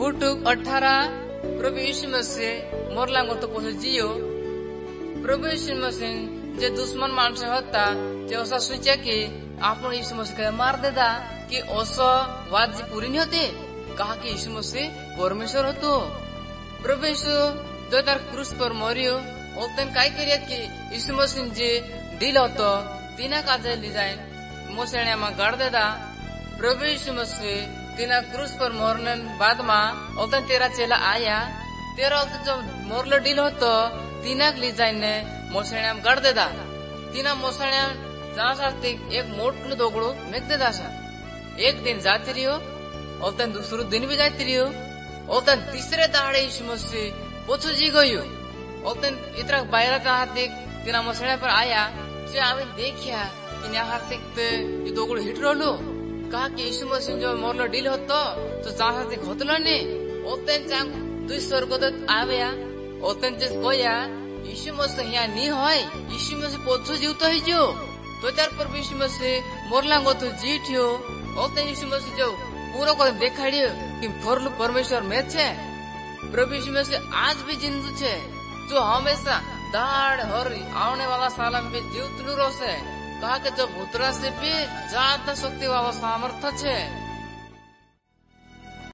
पुटुक 18 प्रभु यीशु मसीह मोरला तो पोसे जियो प्रभु यीशु मसीह जे दुश्मन माणस होता जे ओसा सोचे कि आपण यीशु मसीह के मार देदा कि ओसा बात जी पूरी नहीं होती कहा कि यीशु मसीह परमेश्वर होतो प्रभु यीशु जो तार क्रूस पर मरियो ओतन काय करिया कि यीशु मसीह जे दिल होतो तीना काजे ली जाए मोसेणे मा गाड़ देदा प्रभु यीशु मसीह तीना क्रूस पर मरने बाद में ओतन तेरा चेला आया तेरा जो मोरलो डील होतो तीना ली जाए मोसेणे में गाड़ देदा तीना मोसेणे जहाँ साथ एक मोटू दोगड़ो मेक देदा सा एक दिन जाती रहियो ओतन दूसरो दिन भी जाती रहियो ओतन तीसरे दाड़े यीशु मसीह पोछो जी गयो ओतन इतना बाहर कहा तीना मोसेणे पर आया जे आवे देखिया कि हार्दिक ये दोगड़ो हिट रोलो कहा कि यीशु मसीह जो मोरलो डील होतो तो जहाँ साथ होतलो ने ओतन चांग दुई स्वर्गदूत आवेया ओतन जे कोया यीशु मसीह यहाँ नहीं होय यीशु मसीह पोछो जीवतो है जो तो चार पर यीशु मसीह मोरला तो जीठियो ओतन यीशु मसीह जो पूरा को देखाड़ियो कि फरलू परमेश्वर में छे प्रभु यीशु मसीह आज भी जिंदू छे जो हमेशा दाड़ हर आने वाला साल में जीवतलू रोसे कहा कि जो भूतरा से भी ज्यादा शक्ति वाला सामर्थ्य छे